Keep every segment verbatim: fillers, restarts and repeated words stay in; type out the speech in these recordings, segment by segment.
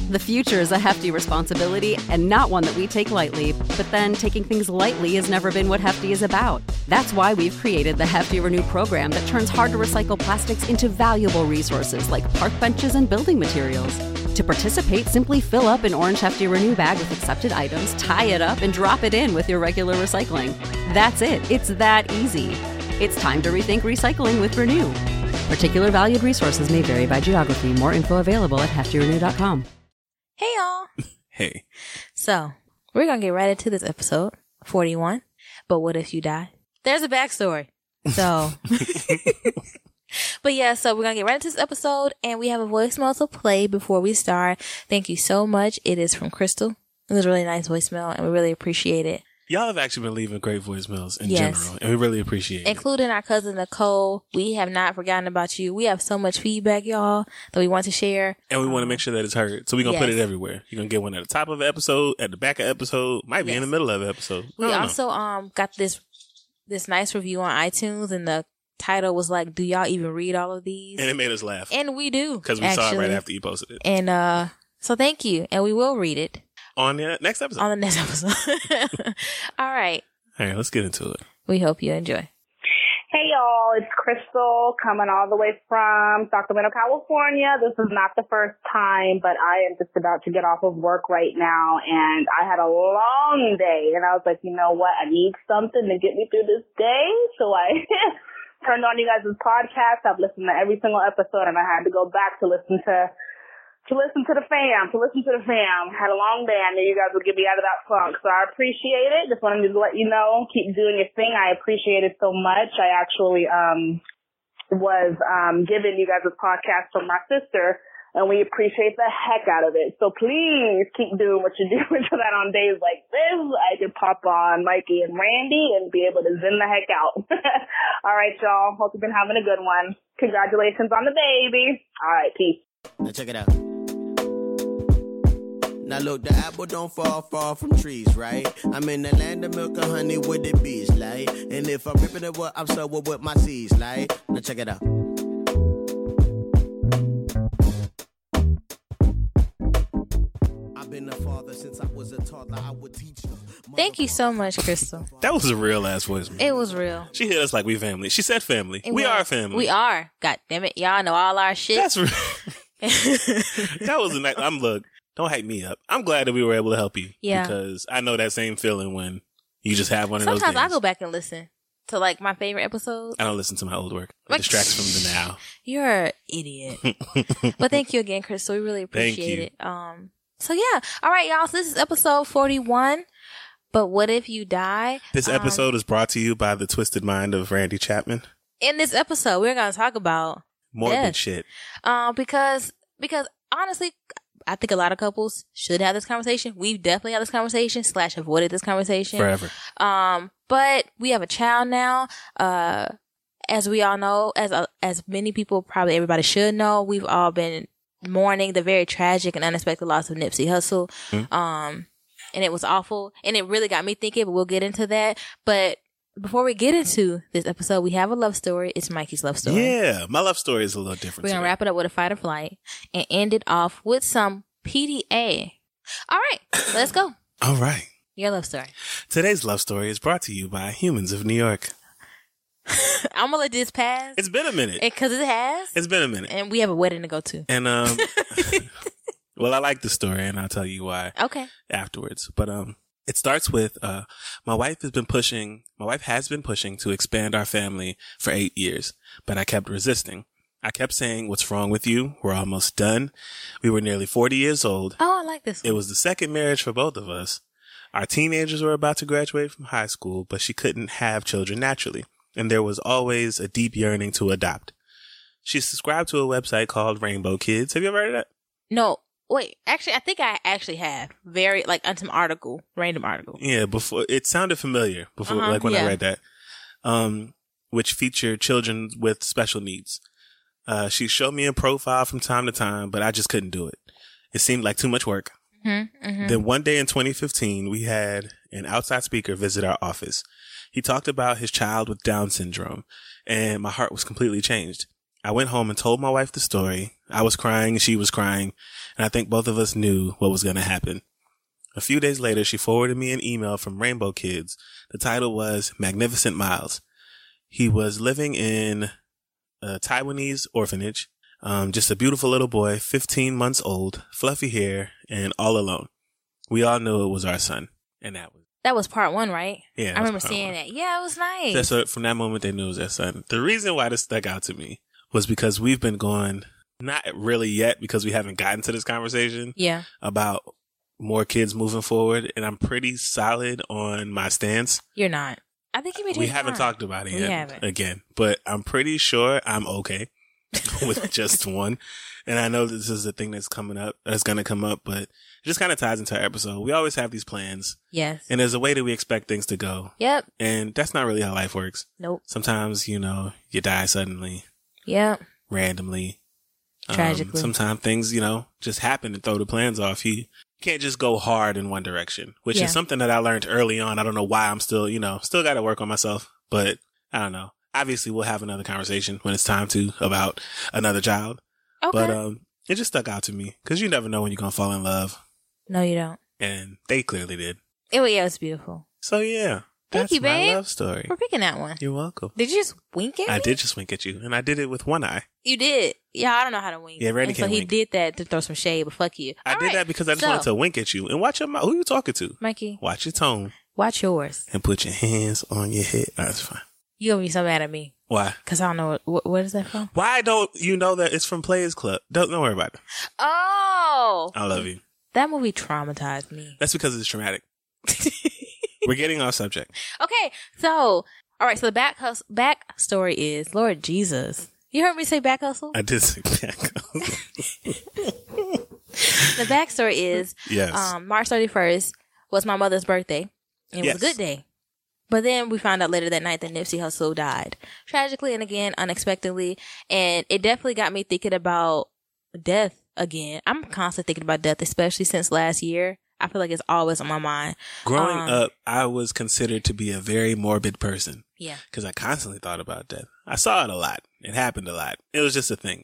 The future is a hefty responsibility and not one that we take lightly, but then taking things lightly has never been what Hefty is about. That's why we've created the Hefty Renew program that turns hard-to-recycle plastics into valuable resources like park benches and building materials. To participate, simply fill up an orange Hefty Renew bag with accepted items, tie it up, and drop it in with your regular recycling. That's it. It's that easy. It's time to rethink recycling with Renew. Particular valued resources may vary by geography. More info available at hefty renew dot com. Hey, y'all. Hey. So, we're going to get right into this episode, forty-one. But what if you die? There's a backstory. So, but yeah, so we're going to get right into this episode, and we have a voicemail to play before we start. Thank you so much. It is from Crystal. It was a really nice voicemail, and we really appreciate it. Y'all have actually been leaving great voicemails in yes. general, and we really appreciate it. Including our cousin Nicole. We have not forgotten about you. We have so much feedback, y'all, that we want to share. And we um, want to make sure that it's heard. So we're going to yes. put it everywhere. You're going to get one at the top of the episode, at the back of the episode, might be yes. in the middle of the episode. We also know. um got this this nice review on iTunes, and the title was like, do y'all even read all of these? And it made us laugh. And we do. Because we actually. saw it right after you posted it. And uh, so thank you. And we will read it. On the next episode. On the next episode. All right. All right, let's get into it. We hope you enjoy. Hey, y'all. It's Crystal coming all the way from Sacramento, California. This is not the first time, but I am just about to get off of work right now, and I had a long day, and I was like, you know what? I need something to get me through this day, so I turned on you guys' podcast. I've listened to every single episode, and I had to go back to listen to To listen to the fam, to listen to the fam. Had a long day. I knew you guys would get me out of that funk. So I appreciate it. Just wanted to let you know, keep doing your thing. I appreciate it so much. I actually um was um given you guys a podcast from my sister, and we appreciate the heck out of it. So please keep doing what you're doing so that on days like this, I can pop on Mikey and Randy and be able to zen the heck out. All right, y'all. Hope you've been having a good one. Congratulations on the baby. All right, peace. Now check it out. Now look, the apple don't fall far from trees, right? I'm in the land of milk and honey with the bees, like. And if I'm ripping it, what I'm sowing with my seeds, like. Now check it out. I've been a father since I was a toddler. I would teach you. Thank you so much, Crystal. That was a real ass voicemail. It was real. She hit us like we family. She said family. It we was. are family. We are. God damn it. Y'all know all our shit. That's real. That was a nice. I'm look. Don't hype me up. I'm glad that we were able to help you. Yeah. Because I know that same feeling when you just have one of Sometimes those days. I go back and listen to like my favorite episodes. I don't listen to my old work. It Like, distracts from the now. You're an idiot. But thank you again, Crystal. We really appreciate it. Um. So yeah. All right, y'all. So this is episode forty-one. But what if you die? This um, episode is brought to you by the twisted mind of Randy Chapman. In this episode, we're going to talk about Morbid death. shit. Um, because because honestly, I think a lot of couples should have this conversation. We've definitely had this conversation slash avoided this conversation Forever. Um, but we have a child now. Uh, as we all know, as uh, as many people, probably everybody should know, we've all been mourning the very tragic and unexpected loss of Nipsey Hussle. Mm-hmm. Um, and it was awful, and it really got me thinking. But we'll get into that. But before we get into this episode, we have a love story. It's Mikey's love story. Yeah, my love story is a little different. We're going to today. wrap it up with a fight or flight and end it off with some P D A. All right, let's go. All right. Your love story. Today's love story is brought to you by Humans of New York. I'm going to let this pass. It's been a minute. Because it has. It's been a minute. And we have a wedding to go to. And, um, well, I like the story, and I'll tell you why. Okay. Afterwards. But, um, it starts with, uh, my wife has been pushing, my wife has been pushing to expand our family for eight years, but I kept resisting. I kept saying, what's wrong with you? We're almost done. We were nearly forty years old. Oh, I like this one. It was the second marriage for both of us. Our teenagers were about to graduate from high school, but she couldn't have children naturally. And there was always a deep yearning to adopt. She subscribed to a website called Rainbow Kids. Have you ever heard of that? No. Wait, actually, I think I actually have. Very, like, on some article, random article. Yeah, before, it sounded familiar before, uh-huh, like when yeah. I read that. Um, which featured children with special needs. Uh, she showed me a profile from time to time, but I just couldn't do it. It seemed like too much work. Mm-hmm, mm-hmm. Then one day in twenty fifteen, we had an outside speaker visit our office. He talked about his child with Down syndrome, and my heart was completely changed. I went home and told my wife the story. I was crying, she was crying, and I think both of us knew what was going to happen. A few days later, she forwarded me an email from Rainbow Kids. The title was Magnificent Miles. He was living in a Taiwanese orphanage. Um, just a beautiful little boy, fifteen months old, fluffy hair, and all alone. We all knew it was our son, and that was That was part one, right? Yeah, I remember seeing that. Yeah, it was nice. That's so from that moment they knew it was their son. The reason why this stuck out to me was because we've been going, not really yet because we haven't gotten to this conversation. Yeah. About more kids moving forward, and I'm pretty solid on my stance. You're not. I think you made. We haven't talked about it we yet haven't. again, but I'm pretty sure I'm okay with just one. And I know this is a thing that's coming up, that's going to come up, but it just kind of ties into our episode. We always have these plans. Yes. And there's a way that we expect things to go. Yep. And that's not really how life works. Nope. Sometimes, you know, you die suddenly. Yep. Randomly. Tragically. Um, sometimes things, you know, just happen and throw the plans off. You can't just go hard in one direction, which yeah. is something that I learned early on. I don't know why I'm still, you know, still got to work on myself, but I don't know. Obviously, we'll have another conversation when it's time to about another child. Okay. But um, it just stuck out to me because you never know when you're going to fall in love. No, you don't. And they clearly did. It, yeah, it was beautiful. So, yeah. Thank That's you, my babe. love story. For picking that one. You're welcome. Did you just wink at me? I did just wink at you, and I did it with one eye. You did. Yeah, I don't know how to wink. Yeah, Randy and can't so he wink. did that to throw some shade, but fuck you. I All did right. that because I just So, wanted to wink at you. And watch your mouth. Who you talking to? Mikey, Watch your tone. watch yours. And put your hands on your head. No, that's fine. You gonna be so mad at me. Why? Because I don't know. What, what is that from? Why don't you know that it's from Players Club? Don't, don't worry about it. Oh! I love you. That movie traumatized me. That's because it's traumatic. We're getting off subject. Okay, so, all right, so the back, hus- back story is, Lord Jesus. You heard me say back hustle? I did say back. The backstory is, Yes. um, March thirty-first was my mother's birthday. And it Yes. was a good day. But then we found out later that night that Nipsey Hussle died. Tragically and again, unexpectedly. And it definitely got me thinking about death again. I'm constantly thinking about death, especially since last year. I feel like it's always on my mind. Growing um, up, I was considered to be a very morbid person. Yeah. Because I constantly thought about death. I saw it a lot. It happened a lot. It was just a thing.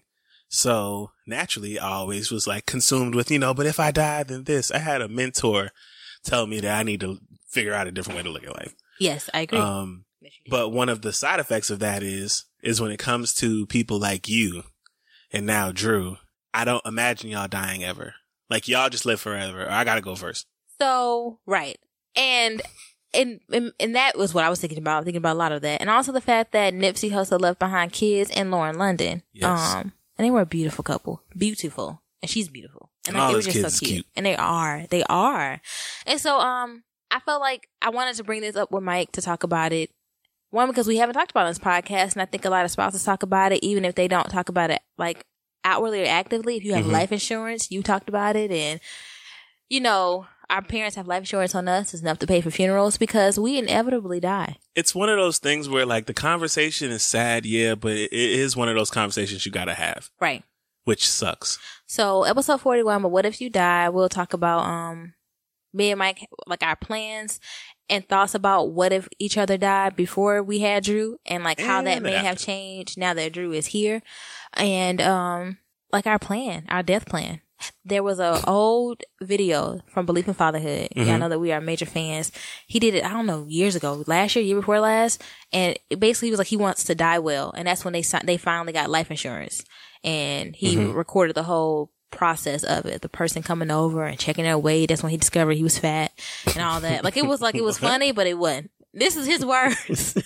So naturally, I always was like consumed with, you know, but if I die, then this. I had a mentor tell me that I need to figure out a different way to look at life. Yes, I agree. Um, but one of the side effects of that is, is when it comes to people like you and now Drew, I don't imagine y'all dying ever. Like y'all just live forever. Or I gotta go first. So, right. And, and, and, and that was what I was thinking about. Thinking about a lot of that. And also the fact that Nipsey Hussle left behind kids and Lauren London. Yes. Um, and they were a beautiful couple. Beautiful. And she's beautiful. And, And all it was those just kids so is cute. cute. And they are. They are. And so, um, I felt like I wanted to bring this up with Mike to talk about it. One, because we haven't talked about it on this podcast, and I think a lot of spouses talk about it, even if they don't talk about it like outwardly or actively. If you have Mhm. life insurance, you talked about it, and you know, our parents have life insurance on us. It's enough to pay for funerals because we inevitably die. It's one of those things where like the conversation is sad, yeah, but it, it is one of those conversations you gotta have, Right. which sucks. So episode forty-one, but what if you die? We'll talk about, um, me and Mike, like our plans and thoughts about what if each other died before we had Drew and like how that And may after. have changed now that Drew is here, and um like our plan, our death plan. There was a old video from Belief in Fatherhood. Mhm. Y'all know that we are major fans. He did it, I don't know, years ago, last year, year before last, and it basically was like he wants to die well, and that's when they si- they finally got life insurance, and he Mhm. recorded the whole process of it, the person coming over and checking their weight. That's when he discovered he was fat and all that. Like it was like it was funny, but it wasn't. This is his words.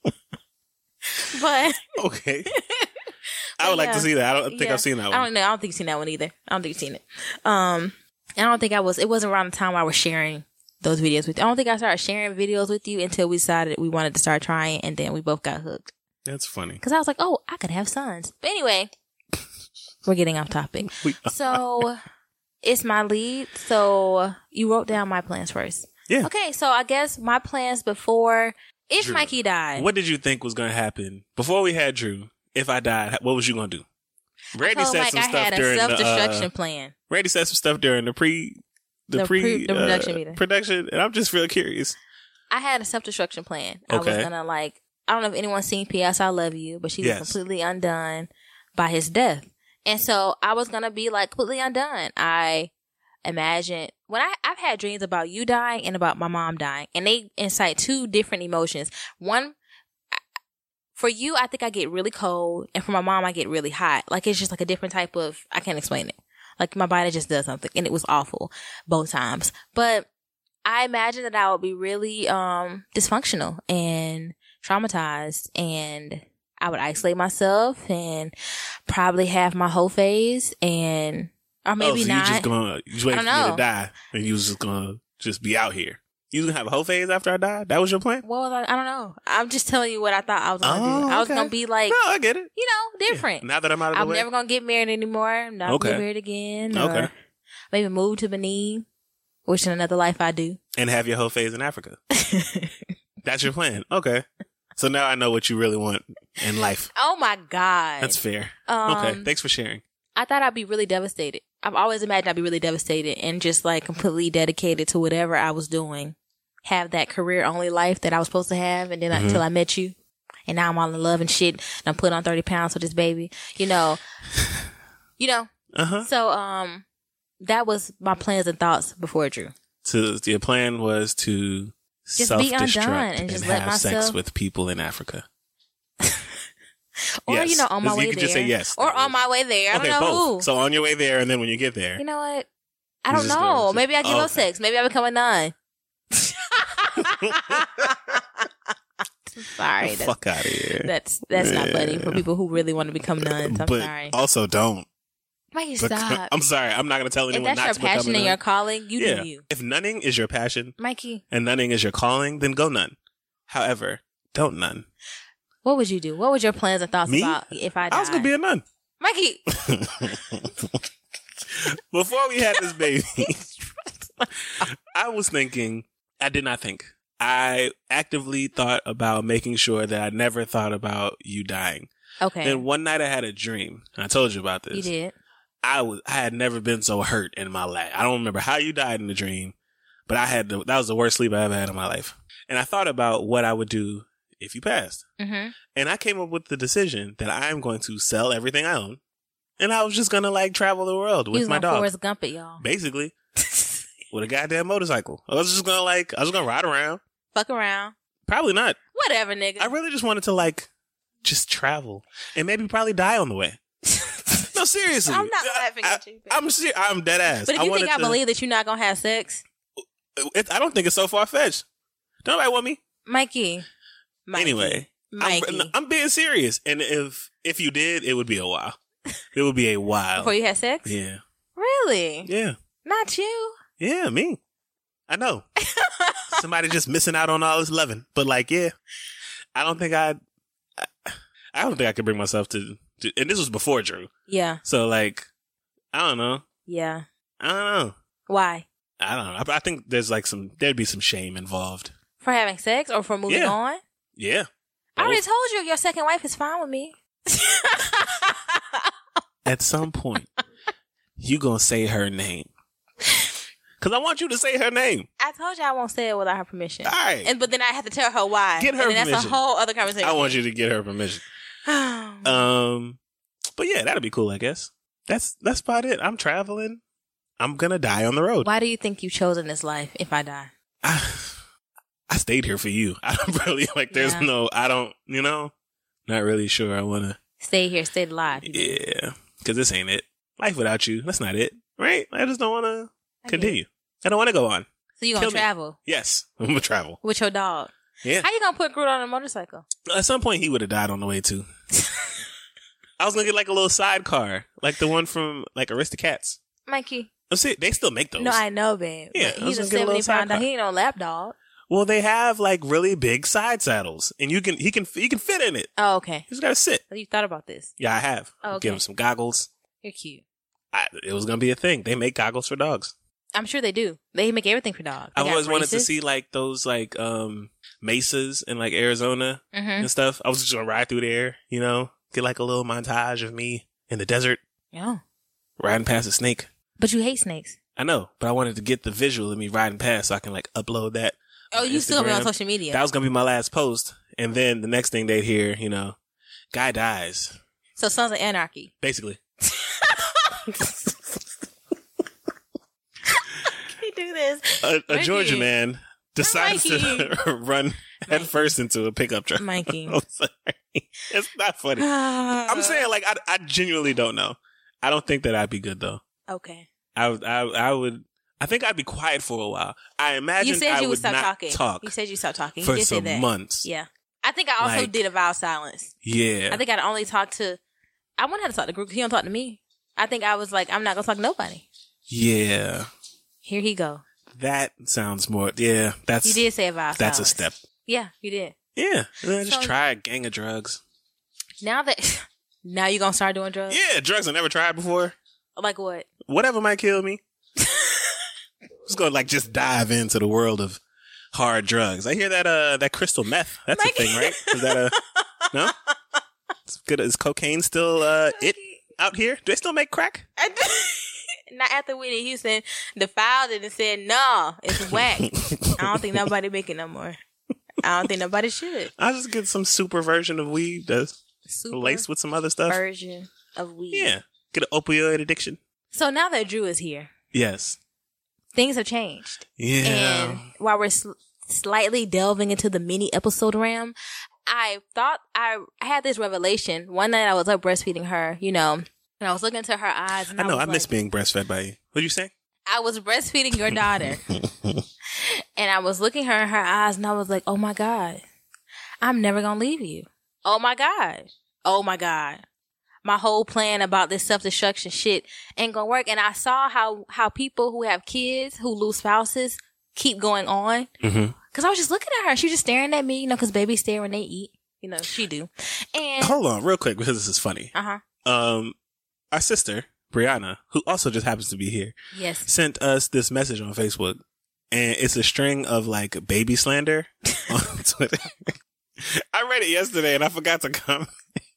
But Okay. I would like yeah. to see that. I don't think Yeah. I've seen that I one. don't know. I don't think you've seen that one either. I don't think you've seen it. Um, and I don't think I was. It wasn't around the time I was sharing those videos with you. I don't think I started sharing videos with you until we decided we wanted to start trying, and then we both got hooked. That's funny. Because I was like, oh, I could have sons. But anyway, we're getting off topic. We- So it's my lead. So you wrote down my plans first. Yeah. Okay, so I guess my plans before, if Drew, Mikey died. What did you think was going to happen before we had Drew? If I died, what was you going to do? Randy I told said Mike some I stuff had a during the. self-destruction Uh, plan. Randy said some stuff during the pre, the, The pre, pre- the production uh, meeting. production, and I'm just real curious. I had a self-destruction plan. I was Okay. gonna like, I don't know if anyone's seen P S I Love You, but she Yes. was completely undone. by his death. And so I was going to be like completely undone. I imagine when I, I've had dreams about you dying and about my mom dying, and they incite two different emotions. One, for you, I think I get really cold, and for my mom, I get really hot. Like, it's just like a different type of, I can't explain it. Like, my body just does something, and it was awful both times. But I imagine that I would be really um dysfunctional and traumatized, and I would isolate myself and probably have my whole phase, and or maybe oh, so not. You just gonna you just wait for me know. to die, and you was just gonna just be out here. You was gonna have a whole phase after I died? That was your plan? Well, I, I don't know. I'm just telling you what I thought I was gonna oh, do. I was okay. gonna be like, no, I get it. You know, different. Yeah. Now that I'm out of the I'm way, never gonna get married anymore. I'm not okay. gonna get married again. Okay. Or maybe move to Benin, which in another life I do. And have your whole phase in Africa. That's your plan. Okay. So now I know what you really want in life. Oh my God. That's fair. Um, okay. Thanks for sharing. I thought I'd be really devastated. I've always imagined I'd be really devastated and just like completely dedicated to whatever I was doing. Have that career only life that I was supposed to have, and then mm-hmm. until I met you. And now I'm all in love and shit. And I'm putting on thirty pounds for this baby. You know. You know. Uh-huh. So, um, that was my plans and thoughts before Drew. So your plan was to just be undone self-destruct and just and let have myself... sex with people in Africa. Or, yes. you know, on my you way could there. just say yes. Or on my way there. I okay, don't know both. who. So on your way there, and then when you get there. You know what? I You're don't just know. gonna just- Maybe I give oh, up okay. sex. Maybe I become a nun. Sorry. The That's, fuck out of here. that's that's not Yeah. funny for people who really want to become nuns. I'm but sorry. also don't. Why you Bec- stop? I'm sorry. I'm not going to tell If anyone that's not your to become a passion nun. and your calling, you yeah. do you. If nunning is your passion Mikey, and nunning is your calling, then go nun. However, don't nun. what would you do? What was your plans and thoughts Me? about if I died? I was going to be a nun. Mikey. Before we had this baby, I was thinking, I did not think. I actively thought about making sure that I never thought about you dying. Okay. Then one night I had a dream, and I told you about this. You did. I was, I had never been so hurt in my life. I don't remember how you died in the dream, but I had the, that was the worst sleep I ever had in my life. And I thought about what I would do if you passed. Mm-hmm. And I came up with the decision that I am going to sell everything I own. And I was just going to like travel the world with He was my gonna dog. Forrest Gump it, y'all. Basically. With a goddamn motorcycle. I was just going to like, I was going to ride around. Fuck around. Probably not. Whatever, nigga. I really just wanted to like, just travel. And maybe probably die on the way. No, seriously. I'm not laughing I, at you. I, I'm ser- I'm dead ass. But if I you think wanted I to- believe that you're not gonna have sex, It, I don't think it's so far fetched. Don't nobody want me. Mikey. Mikey. Anyway, Mikey. I'm, I'm being serious. And if if you did, it would be a while. It would be a while. Before you had sex? Yeah. Really? Yeah. Not you. Yeah, me. I know. Somebody just missing out on all this loving. But like, yeah, I don't think I'd, I, I don't think I could bring myself to, to, and this was before Drew. Yeah. So like, I don't know. Yeah. I don't know. Why? I don't know. I, I think there's like some, there'd be some shame involved. For having sex or for moving Yeah. on? Yeah. I already Both. told you your second wife is fine with me. At some point, you gonna say her name. Cause I want you to say her name. I told you I won't say it without her permission. All right. And but then I have to tell her why. Get her and then that's permission. a whole other conversation. I want you to get her permission. Um, but yeah, that'd be cool, I guess. That's, that's about it. I'm traveling. I'm gonna die on the road. Why do you think you've chosen this life if I die? I, I stayed here for you. I don't really, like, there's Yeah. no, I don't, you know, not really sure I wanna. Stay here, stay alive. Yeah. Cause this ain't it. Life without you, that's not it. Right? I just don't wanna I get continue. I don't wanna go on. So you gonna Kill me. travel Yes. I'm gonna travel. with your dog? Yeah. How you gonna put Groot on a motorcycle? At some point, he would have died on the way too. I was gonna get like a little sidecar, like the one from like Aristocats. Mikey. I'm see, they still make those. No, I know, babe. Yeah, But I was he's a gonna get a little seventy pound dog. sidecar. He ain't no lap dog. Well, they have like really big side saddles, and you can he can he can fit in it. Oh, okay. He's got to sit. So you thought about this. Yeah, I have. Oh, okay. Give him some goggles. You're cute. I, it was gonna be a thing. They make goggles for dogs. I'm sure they do. They make everything for dogs. They I've got always wanted to braces. see like those like um mesas in like Arizona Mhm. and stuff. I was just gonna ride through there, you know, get like a little montage of me in the desert Yeah. riding past a snake. But you hate snakes. I know, but I wanted to get the visual of me riding past so I can like upload that. Oh, on you still be on Instagram. social media. That was gonna be my last post, and then the next thing they'd hear, you know, guy dies. So Sons of Anarchy. Basically. Do this. A, a Georgia man decides Mikey. to run headfirst into a pickup truck. Mikey. I'm sorry. It's not funny. I'm saying, like, I, I genuinely don't know. I don't think that I'd be good, though. Okay. I, would- I, I would, I think I'd be quiet for a while. I imagine You said I you would would stop not talking. talk You said you stopped talking. You for did say some that. months. Yeah. I think I also Like- did a vow of silence. Yeah. I think I'd only talk to, I wouldn't have to talk to the group. He don't talk to me. I think I was like, I'm not going to talk to nobody. Yeah. Here he go. That sounds more, yeah, that's, You did say a vow of that's a silence. step. Yeah, you did. Yeah. And then just So- try a gang of drugs. Now that, now you going to start doing drugs? Yeah, drugs I never tried before. Like what? Whatever might kill me. Just gonna like just dive into the world of hard drugs. I hear that uh that crystal meth. That's a Like- thing, right? Is that a no? It's good. Is cocaine still uh it out here? Do they still make crack? Not after Whitney Houston defiled it and said, no, it's whack. I don't think nobody make it no more. I don't think nobody should. I'll just get some super version of weed that's Super laced with some other stuff. version of weed. Yeah. Get an opioid addiction. So now that Drew is here, Yes. things have changed. Yeah. And while we're sl- slightly delving into the mini episode realm, I thought I, I had this revelation. One night I was up breastfeeding her, you know, and I was looking into her eyes. And I I, know. was I miss like, being breastfed by you. What'd you say? I was breastfeeding your daughter. And I was looking her in her eyes and I was like, oh my God, I'm never going to leave you. Oh my God. Oh my God. My whole plan about this self-destruction shit ain't going to work. And I saw how, how people who have kids, who lose spouses, keep going on. Mm-hmm. Cause I was just looking at her. She was just staring at me, you know, cause babies stare when they eat. You know, she do. And, Hold on real quick because this is funny. uh-huh. Um, our sister, Brianna, who also just happens to be here, Yes. sent us this message on Facebook, and it's a string of like baby slander on Twitter. I read it yesterday and I forgot to comment.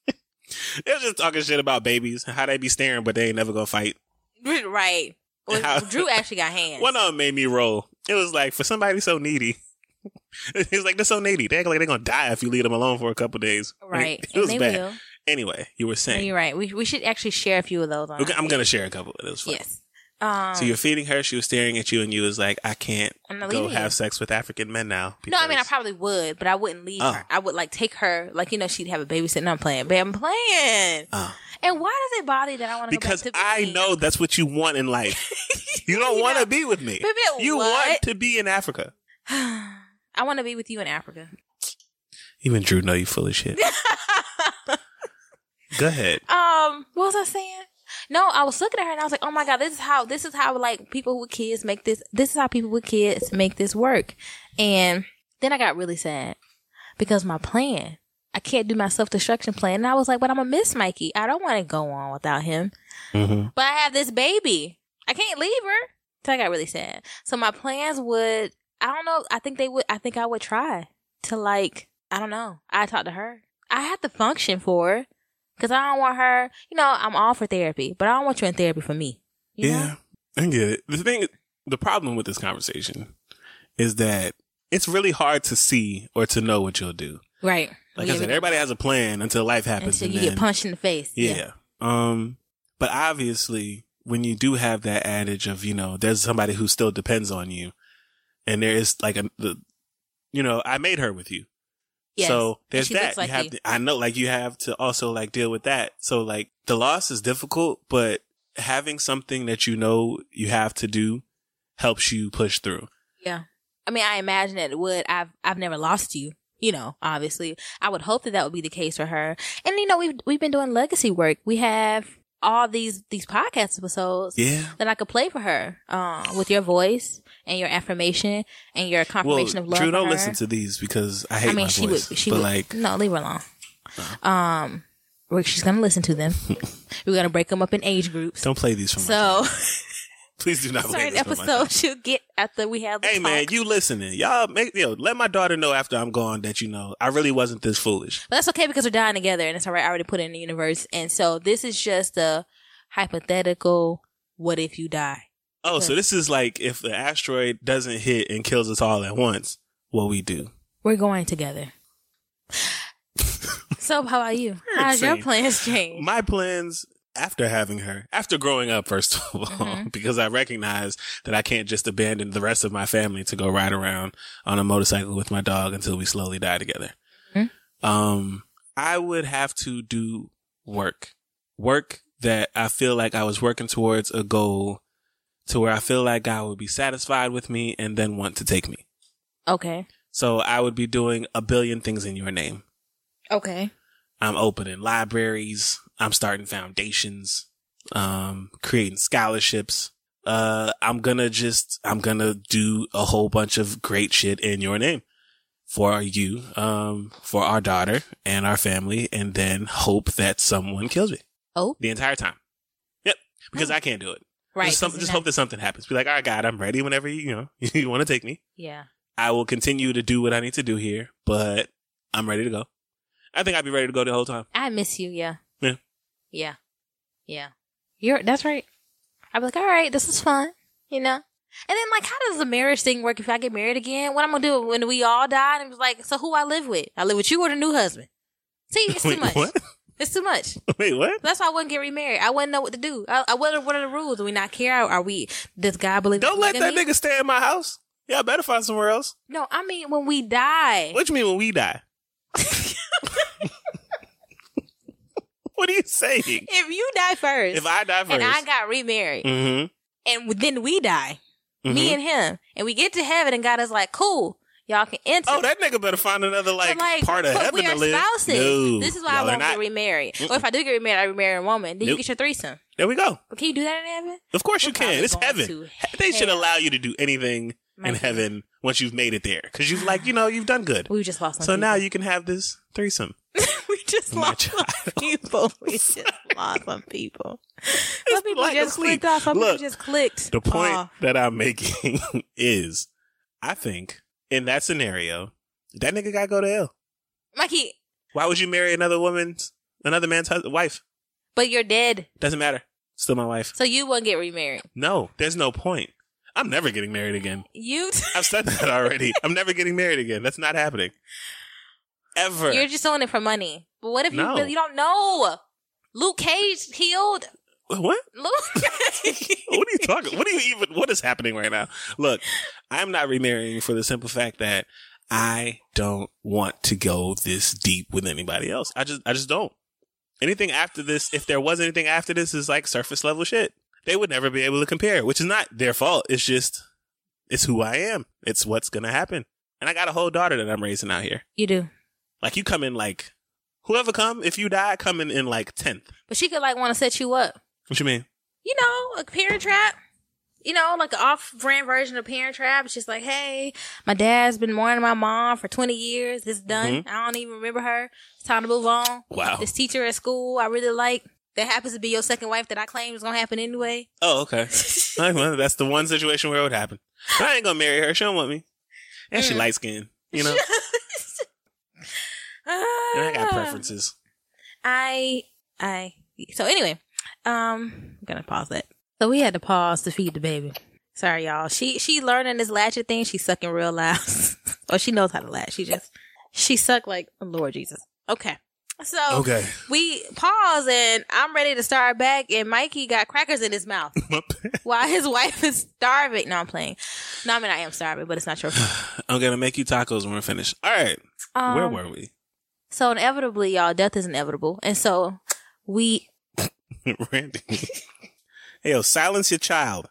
They were just talking shit about babies, how they be staring, but they ain't never gonna fight. Right. Well, How- Drew actually got hands. One of them made me roll. It was like, for somebody so needy. He was like, they're so needy. They act like they're gonna die if you leave them alone for a couple days. Right. It was and they bad. will. Anyway, you were No, saying. you're right. We we should actually share a few of those. On Okay, our I'm gonna page. share a couple. It was funny. Yes. Um, So you're feeding her. She was staring at you, and you was like, "I can't I'm not go leaving have you. sex with African men now." No, I mean I because- probably would, but I wouldn't leave Oh. her. I would like take her, like you know, she'd have a babysitter. And I'm playing, babe. I'm playing. Oh. And why does it bother you that I want to go back Because to I being- know that's what you want in life. You don't You want to know- be with me. Baby, You what? want to be in Africa. I want to be with you in Africa. Even Drew know you full of shit. Go ahead. Um, what was I saying? No, I was looking at her and I was like, oh my God, this is how, this is how like people with kids make this, this is how people with kids make this work. And then I got really sad because my plan, I can't do my self-destruction plan. And I was like, but I'm going to miss Mikey. I don't want to go on without him. Mm-hmm. But I have this baby. I can't leave her. So I got really sad. So my plans would, I don't know. I think they would, I think I would try to like, I don't know. I talk to her. I have to function for her. Cause I don't want her, you know, I'm all for therapy, but I don't want you in therapy for me. You Yeah, know? I get it. The thing, the problem with this conversation is that it's really hard to see or to know what you'll do. Right. Like Yeah, I said, we- everybody has a plan until life happens. until and you then, get punched in the face. Yeah. Um, but obviously when you do have that adage of, you know, there's somebody who still depends on you and there is like a, the, you know, I made her with you. Yes. So And there's she that. looks like you have you. to, I know, like you have to also like deal with that. So like the loss is difficult, but having something that you know you have to do helps you push through. Yeah. I mean, I imagine that it would. I've, I've never lost you. You know, obviously, I would hope that that would be the case for her. And you know, we've we've been doing legacy work. We have all these these podcast episodes Yeah. that I could play for her, uh, with your voice and your affirmation and your Well, confirmation of love. Drew, for don't her. listen to these because I hate I mean, my she voice. would. She but would. like, No, leave her alone. Um, we're, she's gonna listen to them. We're gonna break them up in age groups. don't play these from my So, Please do not play certain this from my episodes she'll get after we have the Hey talk. man, you listening? Y'all make you know, let my daughter know after I'm gone that you know I really wasn't this foolish. But that's okay because we're dying together, and it's all right. I already put it in the universe, and so this is just a hypothetical. What if you die? Oh, so this is like if the asteroid doesn't hit and kills us all at once, what we do? We're going together. So how about you? How's your plans changed? My plans after having her, after growing up, first of all, mm-hmm. because I recognize that I can't just abandon the rest of my family to go ride around on a motorcycle with my dog until we slowly die together. Mm-hmm. Um, I would have to do work, work that I feel like I was working towards a goal to where I feel like God would be satisfied with me and then want to take me. Okay. So I would be doing a billion things in your name. Okay. I'm opening libraries. I'm starting foundations, um, creating scholarships. Uh, I'm gonna just, I'm gonna do a whole bunch of great shit in your name for you, um, for our daughter and our family, and then hope that someone kills me. Oh, the entire time. Yep. Because oh. I can't do it. Right. Just, some, just hope that something happens. Be like, all right, God, I'm ready whenever you, you know, you want to take me. Yeah. I will continue to do what I need to do here, but I'm ready to go. I think I'd be ready to go the whole time. I miss you. Yeah. Yeah. Yeah. Yeah. You're, that's right. I'd be like, all right, this is fun, you know? And then, like, how does the marriage thing work if I get married again? What I'm going to do when we all die? And it was like, so who I live with? I live with you or the new husband? See, it's Wait, too much. What? It's too much. Wait, what? That's why I wouldn't get remarried. I wouldn't know what to do. I, I wouldn't, what are the rules? Do we not care? Are we, does God believe? Don't let that nigga stay in my house. Yeah, I better find somewhere else. No, I mean when we die. What you mean when we die? What are you saying? If you die first. If I die first. And I got remarried. Mm-hmm. And then we die. Mm-hmm. Me and him. And we get to heaven and God is like, cool. Y'all can enter. Oh, that nigga better find another, like, like part of heaven to live. We are spouses. No, this is why I won't get remarried. Mm-mm. Or if I do get remarried, I remarry a woman. Then nope. you get your threesome. There we go. But can you do that in heaven? Of course We're you can. It's heaven. They should allow you to do anything My in God. heaven once you've made it there. Because you've, like, you know, you've done good. We just lost some So people. now you can have this threesome. we just lost some people. We just lost some people. Some people like just clicked off. Some Look, people just clicked The point off. that I'm making is, I think, in that scenario, that nigga gotta go to hell. Mikey. Why would you marry another woman's, another man's husband, wife? But you're dead. Doesn't matter. Still my wife. So you won't get remarried? No, there's no point. I'm never getting married again. You? T- I've said that already. I'm never getting married again. That's not happening. Ever. You're just doing it for money. But what if no. you really, you don't know? Luke Cage healed. What? Luke Cage. What are you talking? What are you even, what is happening right now? Look, I'm not remarrying for the simple fact that I don't want to go this deep with anybody else. I just, I just don't. Anything after this, if there was anything after this, is like surface level shit. They would never be able to compare, which is not their fault. It's just, it's who I am. It's what's going to happen. And I got a whole daughter that I'm raising out here. You do. Like, you come in like, whoever come, if you die, come in, in like tenth. But she could like want to set you up. What you mean? You know, a Parent Trap. You know, like an off-brand version of Parent Trap. It's just like, hey, my dad's been mourning my mom for twenty years. It's done. Mm-hmm. I don't even remember her. It's time to move on. Wow. This teacher at school I really like. That happens to be your second wife that I claim is going to happen anyway. Oh, okay. Well, that's the one situation where it would happen. But I ain't going to marry her. She don't want me. And mm. she light skinned, you know? And I got preferences. I, I, so anyway, um, I'm going to pause that. So we had to pause to feed the baby. Sorry, y'all. She, she learning this latchet thing. She's sucking real loud. Oh, she knows how to latch. She just, she sucked like, oh, Lord Jesus. Okay. So okay. we pause and I'm ready to start back and Mikey got crackers in his mouth while his wife is starving. No, I'm playing. No, I mean, I am starving, but it's not your fault. I'm going to make you tacos when we're finished. All right. Um, Where were we? So inevitably, y'all, death is inevitable. And so we... Randy. Hey, yo, silence your child.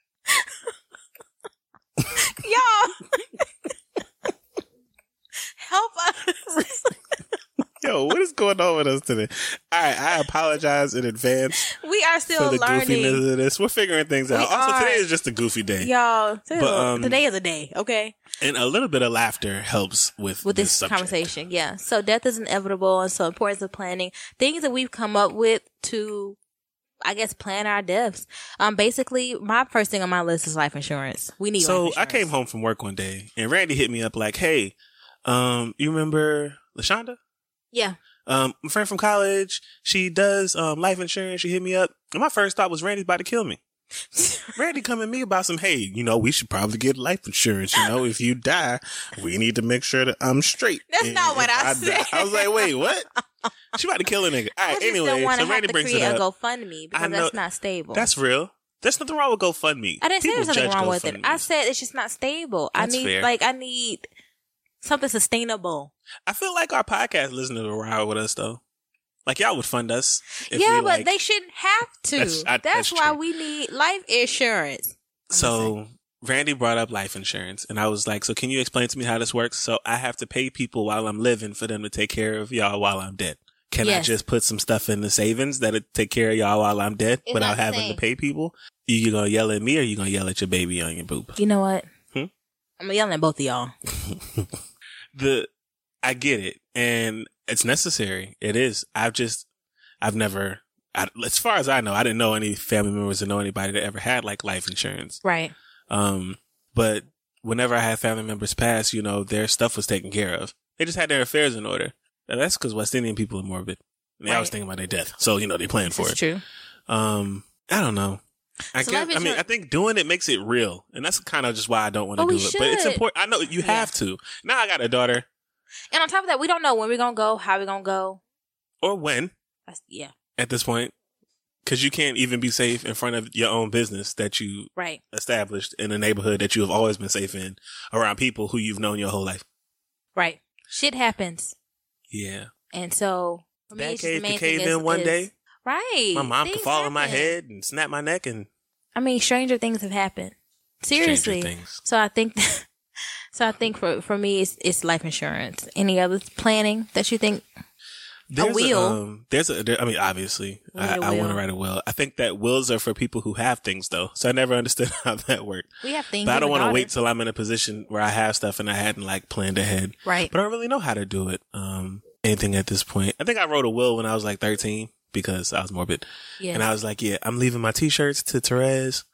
Y'all. Help us. Yo, what is going on with us today? All right, I apologize in advance. We are still for the learning. goofiness of this. We're figuring things out. We also, are. Today is just a goofy day. Y'all, today, but, um, today is a day, okay? And a little bit of laughter helps with, with this, this conversation. Yeah. So death is inevitable, and so importance of planning. Things that we've come up with to, I guess, plan our deaths. Um, basically, my first thing on my list is life insurance. We need so life insurance. I came home from work one day, and Randy hit me up like, hey, um, you remember LaShonda? Yeah. Um, my friend from college, she does um life insurance. She hit me up, and my first thought was Randy's about to kill me. Randy come at me about some, hey, you know, we should probably get life insurance. You know, if you die, we need to make sure that I'm straight. That's and not what I, I said. Die, I was like, wait, what? She about to kill a nigga. All I right, just anyway, don't want so to Randy have to brings create it a up. GoFundMe I because know- that's not stable. That's real. There's nothing wrong with GoFundMe. I didn't say People there's nothing judge wrong with it. I GoFundMes. said it's just not stable. That's I need fair. like I need something sustainable. I feel like our podcast listeners will ride with us though. Like y'all would fund us. If Yeah, we, but like- they shouldn't have to. That's- That's, I- that's why true. we need life insurance. I'm So Randy brought up life insurance, and I was like, "So can you explain to me how this works? So I have to pay people while I'm living for them to take care of y'all while I'm dead. Can I Yes. just put some stuff in the savings that'll take care of y'all while I'm dead It's without not the having same. to pay people? You, you gonna yell at me, or you gonna yell at your baby on your boob? You know what? Hmm? I'm yelling at both of y'all. the I get it, and it's necessary. It is. I've just, I've never, I, as far as I know, I didn't know any family members or know anybody that ever had like life insurance. Right. Um, but whenever I had family members pass, you know, their stuff was taken care of. They just had their affairs in order. And that's because West Indian people are morbid. And they always Right. thinking about their death. So, you know, they planning for That's it. true. Um, I don't know. I So guess, life I mean, insurance- I think doing it makes it real. And that's kind of just why I don't want to But do we it. But it's should. important. I know you Yeah. have to. Now I got a daughter, And on top of that, we don't know when we're gonna go, how we're gonna go. or when That's, yeah. at this point, because you can't even be safe in front of your own business that you Right. established in a neighborhood that you have always been safe in, around people who you've known your whole life. Right. Shit happens. Yeah. And so for me, That it's just the cave main could thing cave is- in one is- day. Right. My mom could Things fall on my happen. head and snap my neck and I mean, stranger things have happened. Seriously. Stranger things. So I think, so I think for for me, it's it's life insurance. Any other planning that you think? There's will. um, there's a, there, I mean, obviously, We I, need a I want to will. write a will. I think that wills are for people who have things, though. So I never understood how that worked. We have things. But I don't want want to wait till I'm in a position where I have stuff and I hadn't like planned ahead. Right. But I don't really know how to do it. Um, anything at this point. I think I wrote a will when I was like thirteen because I was morbid. Yes. And I was like, yeah, I'm leaving my t-shirts to Therese.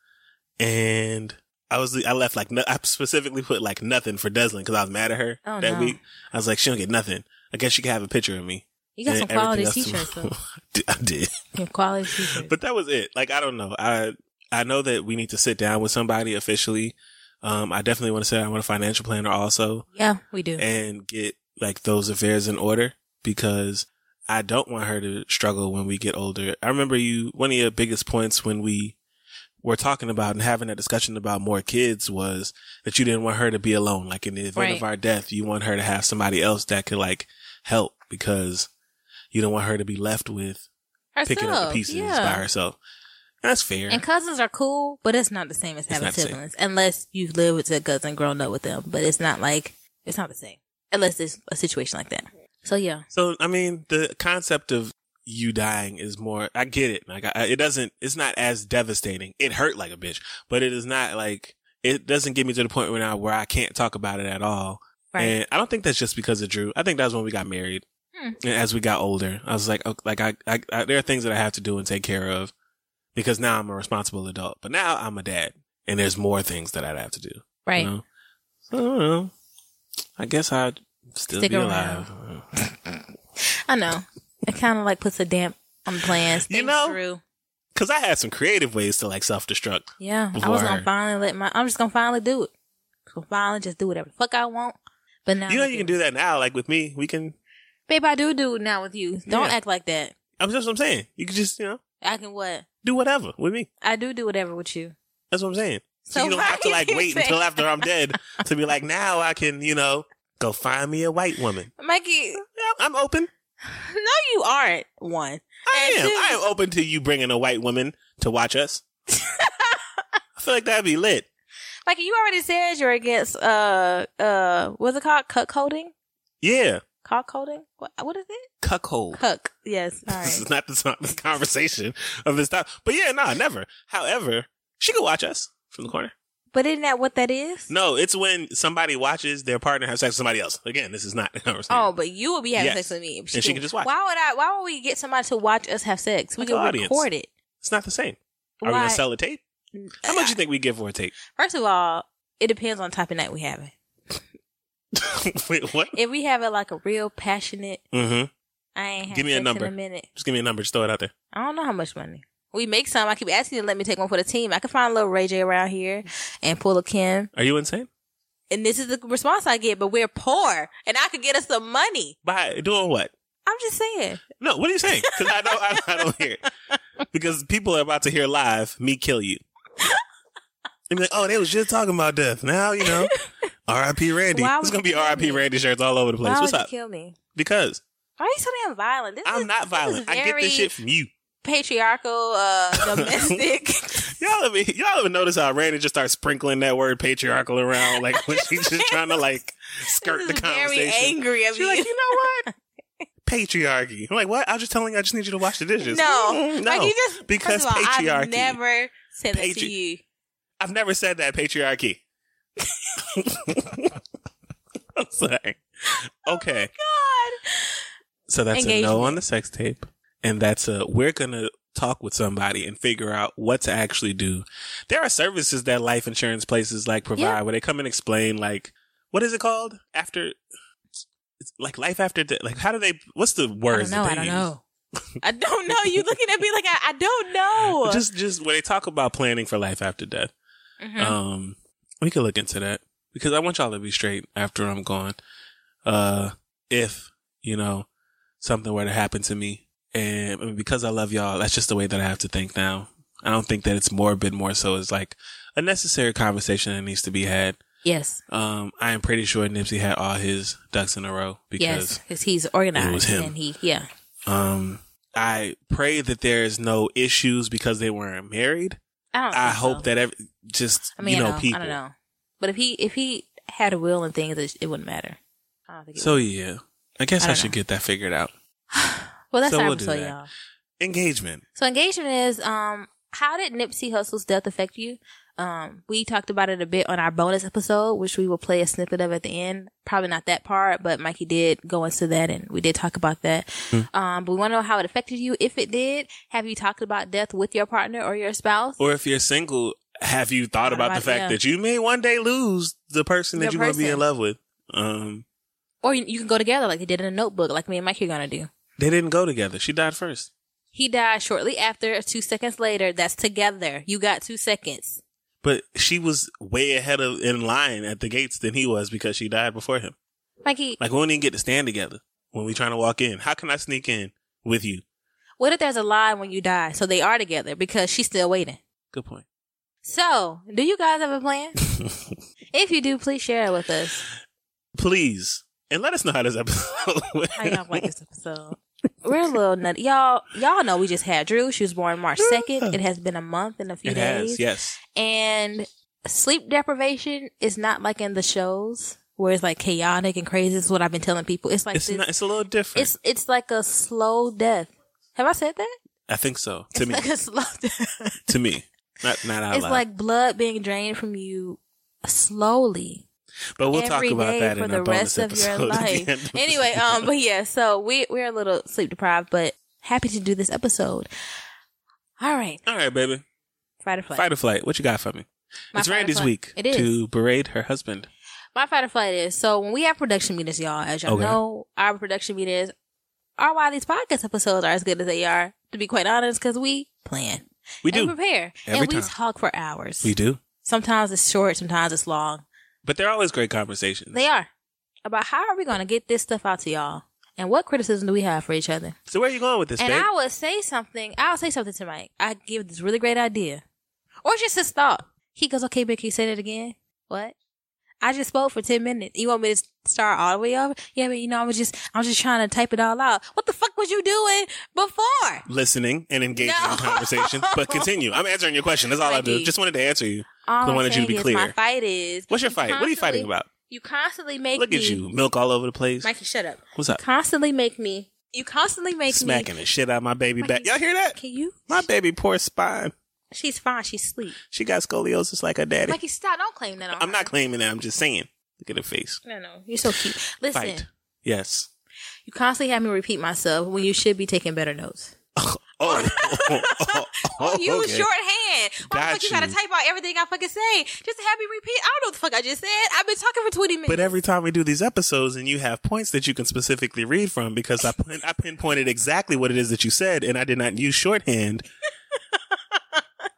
And I was, I left like, no, I specifically put like nothing for Deslin because I was mad at her Oh, that no. week. I was like, she don't get nothing. I guess she could have a picture of me. You got And some quality everything else t-shirts to- though. I did. Your quality t-shirts. But that was it. Like, I don't know. I, I know that we need to sit down with somebody officially. Um, I definitely want to sit down with a financial planner also Yeah, we do. and get like those affairs in order because I don't want her to struggle when we get older. I remember you, one of your biggest points when we were talking about and having a discussion about more kids was that you didn't want her to be alone. Like in the event Right. of our death, you want her to have somebody else that could like help because you don't want her to be left with picking up the Herself, pieces yeah. by herself. That's fair. And cousins are cool, but it's not the same as having not the same. siblings. Unless you've lived with a cousin, grown up with them. But it's not like, it's not the same. Unless it's a situation like that. So yeah. So, I mean, the concept of you dying is more, I get it. Like, I, it doesn't, it's not as devastating. It hurt like a bitch, but it is not like, it doesn't get me to the point where now where I can't talk about it at all. Right. And I don't think that's just because of Drew. I think that was when we got married. Hmm. And as we got older, I was like, okay, like I, I, I, there are things that I have to do and take care of because now I'm a responsible adult, but now I'm a dad and there's more things that I'd have to do. Right. You know? So, I don't know. I guess I'd still Stick be around. alive. I know. It kind of like puts a damp on the plans. You Thinks know? through. Cause I had some creative ways to like self-destruct. Yeah. I before was gonna her. finally let my, I'm just gonna finally do it. Gonna finally just do whatever the fuck I want. But now, You know, I'm you can doing- do that now. Like with me, we can, Babe, I do do it now with you. Don't Yeah. act like that. I'm just what I'm saying. You can just, you know, I can what? do whatever with me. I do do whatever with you. That's what I'm saying. So, So you don't why have to you like keep wait saying- until after I'm dead to be like, now I can, you know, go find me a white woman. Mikey, Yeah, I'm open. no, you aren't one. I And am. two- I am open to you bringing a white woman to watch us. I feel like that'd be lit. Mikey, you already said you're against uh uh what's it called? Cuck coding? Yeah. Cock coding? What what is it? Cuckold. Cuck. Yes. All This right. is not the, not the conversation of this time. But yeah, nah, never. However, she could watch us from the corner. But isn't that what that is? No, it's when somebody watches their partner have sex with somebody else. Again, this is not the conversation. Oh, but you will be having Yes. sex with me. And she can just watch. Why would I? Why would we get somebody to watch us have sex? We Like can an audience. record it. It's not the same. Are we Why? going to sell a tape? How much you think we get for a tape? First of all, it depends on the type of night we having. Wait, what? If we have it like a real passionate, Mm-hmm. I ain't had Give me a sex number. in a minute. Just give me a number. Just throw it out there. I don't know how much money. We make some. I keep asking you to let me take one for the team. I can find a little Ray J around here and pull a Kim. Are you insane? And this is the response I get, but we're poor. And I could get us some money. By doing what? I'm just saying. No, what are you saying? Because I don't, I, I don't hear it. Because people are about to hear live me kill you. And be like, oh, they was just talking about death. Now, you know, R I P Randy. There's going to be R I P Randy shirts all over the place. Why What's would up? you kill me? Because. Why are you so damn violent? This I'm is, not violent. I get this shit from you. Patriarchal, uh, domestic. y'all ever, y'all ever notice how Randy just starts sprinkling that word patriarchal around, like when she's just trying to like skirt the conversation? Very angry of She's you. like, you know what? Patriarchy. I'm like, what? I was just telling you, I just need you to wash the dishes. No, Mm, no, like you just because first of all, patriarchy. I've never said that Patri- to you. I've never said that patriarchy. I'm sorry. Okay. God. So that's Engagement. a no on the sex tape. And that's a, we're going to talk with somebody and figure out what to actually do. There are services that life insurance places like provide Yeah. where they come and explain like, what is it called? After, it's like life after death. Like how do they, what's the words? I don't know. that I they don't use? know. I don't know. You looking at me like I, I don't know. Just, just when they talk about planning for life after death. Mhm. Um, we could look into that because I want y'all to be straight after I'm gone. Uh, if, you know, something were to happen to me and I mean, because I love y'all, that's just the way that I have to think now. I don't think that it's morbid more so it's like a necessary conversation that needs to be had. Yes. Um, I am pretty sure Nipsey had all his ducks in a row because Yes, because he's organized it was him. and he, yeah. Um, I pray that there's no issues because they weren't married. I don't. I think hope so. that every, just, I mean, you know, I know, people. I don't know, but if he if he had a will and things, it, it wouldn't matter. I don't think. It So would. yeah, I guess I I, don't should know. get that figured out. Well, that's so time we'll to do tell that. y'all. Engagement. So engagement is um how did Nipsey Hussle's death affect you? Um, we talked about it a bit on our bonus episode, which we will play a snippet of at the end. Probably not that part, but Mikey did go into that and we did talk about that. Mm. Um, but we want to know how it affected you. If it did, have you talked about death with your partner or your spouse? Or if you're single, have you thought Thought about, about- the fact yeah. that you may one day lose the person that Your you're going to be in person. love with? Um, Or you, you can go together like they did in a Notebook, like me and Mikey are going to do. they didn't go together. She died first. He died shortly after, two seconds later. That's together. You got two seconds. But she was way ahead of in line at the gates than he was because she died before him. Mikey, Like we don't even get to stand together when we trying to walk in. How can I sneak in with you? what if there's a line when you die? So they are together because she's still waiting. Good point. So, do you guys have a plan? If you do, please share it with us. Please. And let us know how this episode went. How y'all like this episode? We're a little nutty. Y'all, y'all know we just had Drew. She was born March second. It has been a month and a few It days. has, yes. And sleep deprivation is not like in the shows where it's like chaotic and crazy. This is what I've been telling people. It's like It's this, not, it's a little different. it's it's like a slow death. Have I said that? I think so. To It's me. like a slow death. to me. Not not out It's loud. like blood being drained from you slowly. But we'll every talk about day that for in the our bonus rest of your episode at the life. end of the Anyway, um, but yeah, so we we're a little sleep deprived, but happy to do this episode. All right, All right, baby. fight or flight. Fight or flight. What you got for me? My it's fight or Randy's flight. week It is. to berate her husband. My fight or flight is so when we have production meetings, y'all, as y'all Okay. know, our production meetings are why these podcast episodes are as good as they are. To be quite honest, because we plan, We and do. prepare, Every and we time. talk for hours. We do. Sometimes it's short, sometimes it's long. But they're always great conversations. They are about how are we going to get this stuff out to y'all, and what criticism do we have for each other. So where are you going with this, And babe? I would say something. I'll say something to Mike. I give this really great idea, or just his thought. He goes, "Okay, Becky, say that again." What? I just spoke for ten minutes. You want me to start all the way over? Yeah, but you know, I was just, I was just trying to type it all out. What the fuck was you doing before? Listening and engaging No. in conversation. But continue. I'm answering your question. That's all I do. Mikey. Just wanted to answer you. All I I'm wanted you to saying be is clear. my fight is. What's your fight? What are you fighting constantly- about? You constantly make Look me. at you. Milk all over the place. Mikey, shut up. What's up? Constantly make me. You constantly make Smacking me. the shit out of my baby Mikey, back. Y'all hear that? Can you? My baby poor spine. She's fine. She's asleep. She got scoliosis like her daddy. Mikey, stop. Don't claim that on I'm her. not claiming that. I'm just saying. Look at her face. No, no. You're so cute. Listen. Fight. Yes. You constantly have me repeat myself when you should be taking better notes. Oh. oh, oh, oh, You okay. shorthand. Why Got the fuck you gotta you. type out everything I fucking say just to have me repeat? I don't know what the fuck I just said. I've been talking for twenty minutes. But every time we do these episodes and you have points that you can specifically read from because I pin- I pinpointed exactly what it is that you said and I did not use shorthand.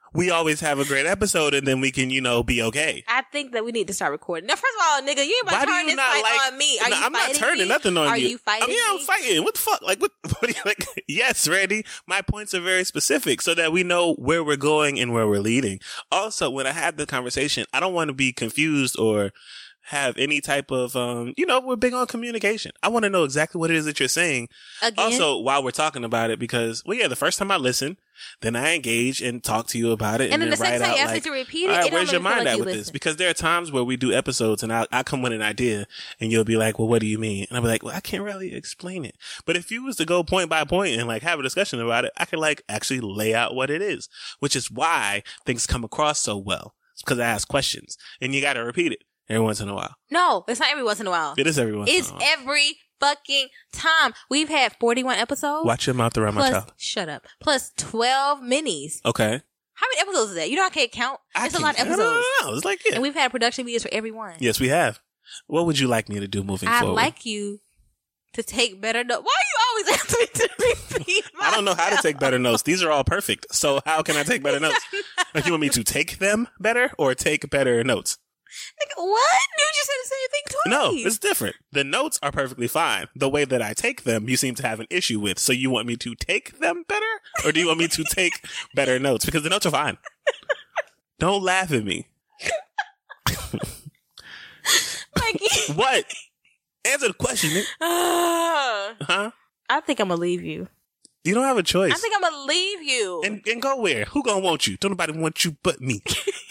we always have a great episode and then we can, you know, be okay. I think that we need to start recording. Now, first of all, nigga, you ain't about Why to do turn you this not fight like- on me. Are No, you I'm not fighting turning me? nothing on Are you. you fighting I mean, I'm me? fighting. What the fuck? Like, what, what are you like? Yes, Randy. My points are very specific so that we know where we're going and where we're leading. Also, when I have the conversation, I don't want to be confused or have any type of, um, you know, we're big on communication. I want to know exactly what it is that you're saying. Again? Also, while we're talking about it, because, well, yeah, the first time I listened, then I engage and talk to you about it. And And, then then the second write time out you ask me like, to repeat it, all right, it don't where's your really feel mind like at you with this? listen. Because there are times where we do episodes and I, I come with an idea and you'll be like, well, what do you mean? And I'll be like, well, I can't really explain it. But if you was to go point by point and like have a discussion about it, I could like actually lay out what it is, which is why things come across so well. It's because I ask questions and you got to repeat it every once in a while. No, it's not every once in a while. It is every once It's in a while. every fucking time. We've had forty-one episodes. Watch your mouth around my plus, child. shut up. Plus twelve minis. Okay. How many episodes is that? You know I can't count. I It's a can- lot of no, episodes. No, no, no. It's like, yeah. And we've had production videos for every one. Yes, we have. What would you like me to do moving I'd forward? like you to take better notes. Why you always ask me to repeat I don't know how to take better notes. These are all perfect. So how can I take better notes? Like, you want me to take them better or take better notes? Like, what? You just said the same thing twice. No, it's different. The notes are perfectly fine. The way that I take them, you seem to have an issue with. So you want me to take them better? Or do you want me to take better notes? Because the notes are fine. Don't laugh at me. Mikey. What? Answer the question. Nick. Uh, Huh? I think I'm going to leave you. You don't have a choice. I think I'm going to leave you. and, and go where? Who gonna want you? Don't nobody want you but me.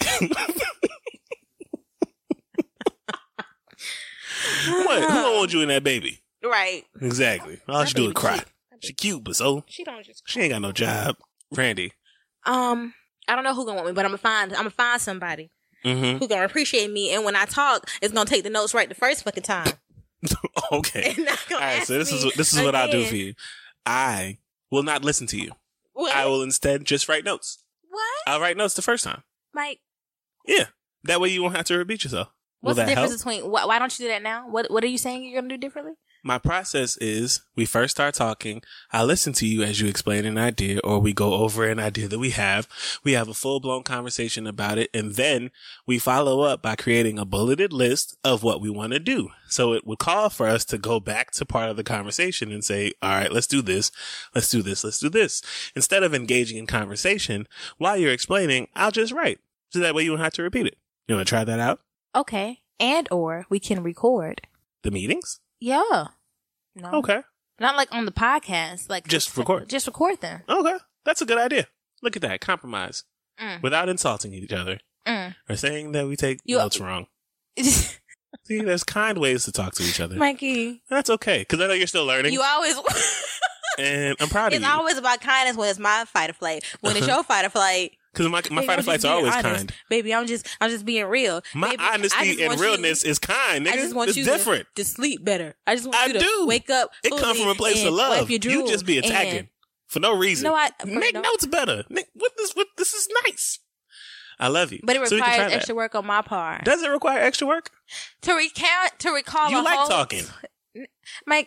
What? Who gonna want you in that baby? Right. Exactly. All she do is cry. She cute, but so She don't just. she ain't got no job. Randy. Um, I don't know who gonna want me, but I'm gonna find. I'm gonna find somebody Mm-hmm. who gonna appreciate me, and when I talk, it's gonna take the notes right the first fucking time. Okay. And not All gonna right. ask So this is me this is what I'll do again. for you. I will not listen to you. What? I will instead just write notes. What? I'll write notes the first time. Mike, Yeah. That way you won't have to repeat yourself. Will what's the that difference help? between? Why, why don't you do that now? What What are you saying you're gonna do differently? My process is we first start talking. I listen to you as you explain an idea, or we go over an idea that we have. We have a full blown conversation about it. And then we follow up by creating a bulleted list of what we want to do. So it would call for us to go back to part of the conversation and say, all right, let's do this. Let's do this. Let's do this. Instead of engaging in conversation while you're explaining, I'll just write. So that way you don't have to repeat it. You want to try that out? Okay, and or we can record. The meetings? Yeah. No. Okay. Not like on the podcast. Like Just record. Just record them. Okay. That's a good idea. Look at that. Compromise. Mm. Without insulting each other. Mm. Or saying that we take You- notes wrong. See, there's kind ways to talk to each other. Mikey, That's okay, because I know you're still learning, you always. and I'm proud of It's you. always about kindness when it's my fight or flight. When it's your fight or flight, Because my, my baby, fight or I'm flights just are being always honest. kind. Baby, I'm just, I'm just being real. My Baby, I honesty just and want you- realness is kind, nigga. I just want it's you different. To, to sleep better. I just want I you to do. wake up. It comes fully from a place and of wipe love. your You drool just be and- attacking for no reason. No, I- Make no. notes better. Nick, what this? What this is nice. I love you. But it So we can try requires that. extra work on my part. Does it require extra work? to recount, to recall You a like whole, talking. Mike,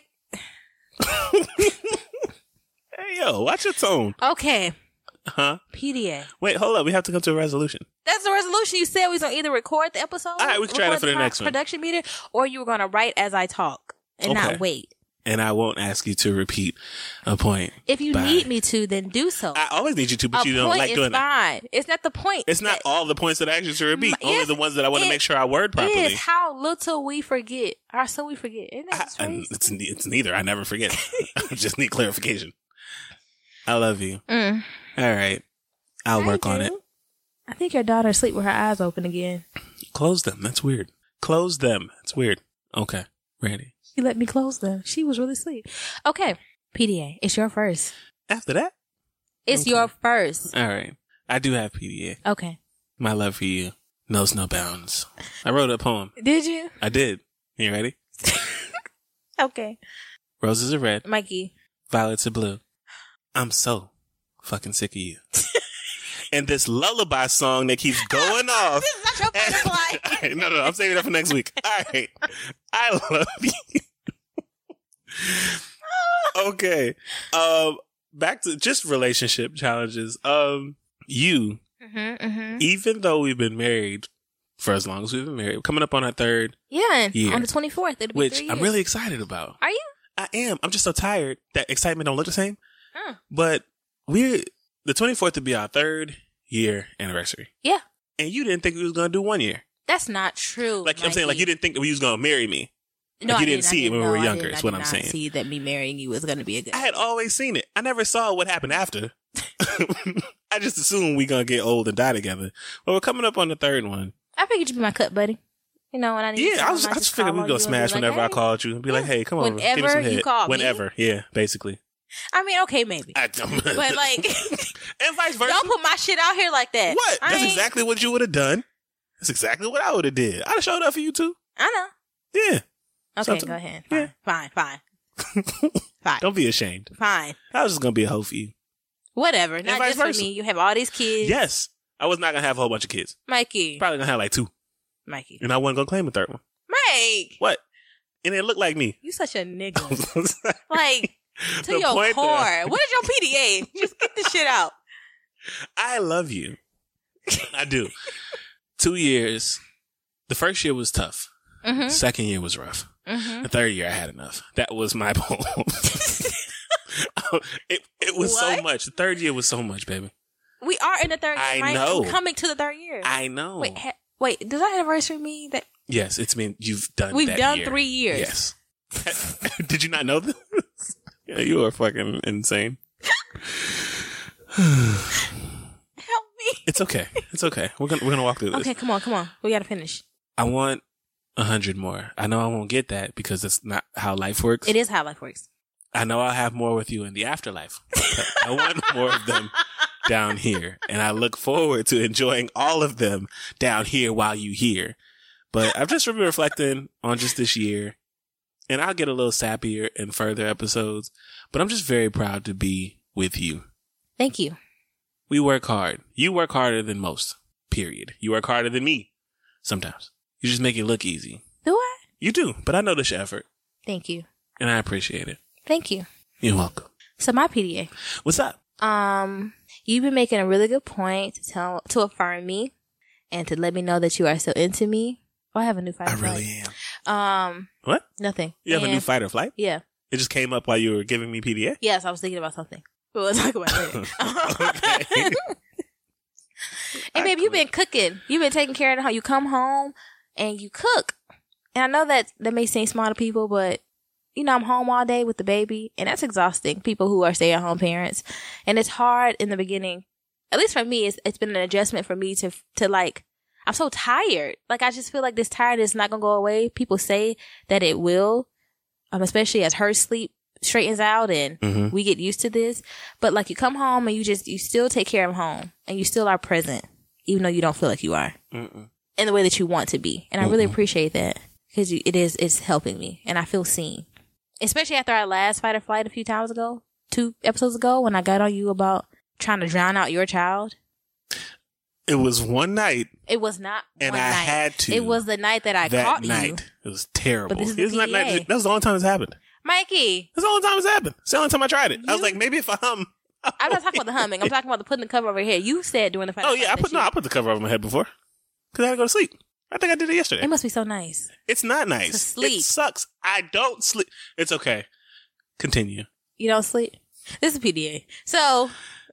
Hey yo, watch your tone. okay, Huh? P D A. Wait, hold up. We have to come to a resolution. That's the resolution. You said we was gonna either record the episode. All right, we can try that record for the pro- next one. production meter, or you were gonna write as I talk and Okay. not wait. And I won't ask you to repeat a point. If you Bye. need me to, then do so. I always need you to, but a you don't point like is doing that. fine. It's not the point. It's not that- all the points that I ask you to repeat. M- Only yes, the ones that I want to it make sure I word properly. It's how little we forget. How so we forget. Isn't I, that and strange? it's, ne- it's neither. I never forget. I just need clarification. I love you. Mm. All right. I'll I work on do. it. I think your daughter asleep with her eyes open again. Close them. That's weird. Close them. It's weird. Okay. Randy. She let me close them. She was really asleep. Okay. P D A. It's your first. After that? It's Okay. your first. All right. I do have P D A. Okay. My love for you knows no bounds. I wrote a poem. Did you? I did. You ready? Okay. Roses are red. Mikey. Violets are blue. I'm so fucking sick of you. And this lullaby song that keeps going off. This is not your butterfly. no, no, no, I'm saving that for next week. All right. I love you. Okay. Um, back to just relationship challenges. Um, you Mm-hmm, mm-hmm. Even though we've been married for as long as we've been married, coming up on our third Yeah, year, on the twenty-fourth, it'll be which three I'm years. really excited about. Are you? I am. I'm just so tired that excitement don't look the same. Oh. But we, the twenty-fourth would be our third year anniversary. Yeah. And you didn't think we was going to do one year. That's not true. Like, Mikey. I'm saying, like, you didn't think that we was going to marry me. No, like, you I didn't see it when we no, were I younger, didn't. is I what did I'm not saying. see that me marrying you was going to be a good I had always seen it. I never saw what happened after. I just assumed we going to get old and die together. But we're coming up on the third one. I figured you'd be my cut buddy. You know, when I need Yeah, I was. I just figured we'd go smash like, whenever hey. I called you and be like, "Hey, come on, Whenever give me some head." you call me? Whenever, yeah, basically. I mean, okay, maybe. I, But, like, and vice versa. don't put my shit out here like that. What? I That's ain't- exactly what you would have done. That's exactly what I would have did. I'd have showed up for you too. I know. Yeah. Okay, Something- go ahead. Yeah. Fine, fine, fine. fine. Don't be ashamed. Fine. I was just gonna be a hoe for you. Whatever. Not vice just for versa. me. You have all these kids. Yes, I was not gonna have a whole bunch of kids. Mikey. Probably gonna have like two, Mikey. and I wasn't gonna claim a third one. Mike. What? And it looked like me. You such a nigga. Like, to The your point core. that- What is your P D A? Just get this shit out. I love you. I do. Two years. The first year was tough. Mm-hmm. Second year was rough. Mm-hmm. The third year I had enough. That was my poem. it it was so What? much. The third year was so much, baby. We are in the third year. I Mike. know. We're coming to the third year. I know. Wait, ha- wait. Does that anniversary mean that Yes, it's been you've done. we've that done year. three years? Yes. Did you not know this? Yeah, you are fucking insane. Help me. It's okay. It's okay. We're gonna we're gonna walk through this. Okay, come on, come on. We gotta finish. I want a hundred more. I know I won't get that because that's not how life works. It is how life works. I know I'll have more with you in the afterlife. But I want more of them down here, and I look forward to enjoying all of them down here while you here. But I've just been reflecting on just this year, and I'll get a little sappier in further episodes. But I'm just very proud to be with you. Thank you. We work hard. You work harder than most. Period. You work harder than me. Sometimes you just make it look easy. Do I? You do, but I notice your effort, Thank you. and I appreciate it. Thank you. You're welcome. So my P D A. What's up? Um, you've been making a really good point to tell to affirm me and to let me know that you are still into me. Oh, I have a new fight. I or flight. really am. Um, What? nothing. You have a new And- fight or flight? Yeah. It just came up while you were giving me P D A? Yes, I was thinking about something. But we'll talk about it later. Okay. Hey, babe, you've been cooking. You've been taking care of the home. You come home and you cook. And I know that that may seem small to people, but you know, I'm home all day with the baby, and that's exhausting. People who are stay-at-home parents, and it's hard in the beginning. At least for me, it's it's been an adjustment for me to to like. I'm so tired. Like I just feel like this tiredness is not gonna go away. People say that it will, um, especially as her sleep straightens out and Mhm. we get used to this. But like you come home and you just you still take care of home, and you still are present, even though you don't feel like you are Mm-mm. in the way that you want to be. And I really appreciate that because it is it's helping me, and I feel seen. Especially after our last fight or flight a few times ago, two episodes ago, when I got on you about trying to drown out your child. It was one night, It was not and one I night. had to. It was the night that I that caught night. you. It was terrible. But this is the It was not P D A. night- that was the only time it's happened. Mikey, That's the only time it's happened. It's the only time I tried it. I was You- like, maybe if I hum. I'm not talking about the humming. I'm talking about the putting the cover over your head. You said during the fight. Oh or yeah, I flight put that no, you- I put the cover over my head before because I had to go to sleep. I think I did it yesterday. It must be so nice. It's not nice. To sleep. It sucks. I don't sleep. It's okay. Continue. You don't sleep. This is P D A. So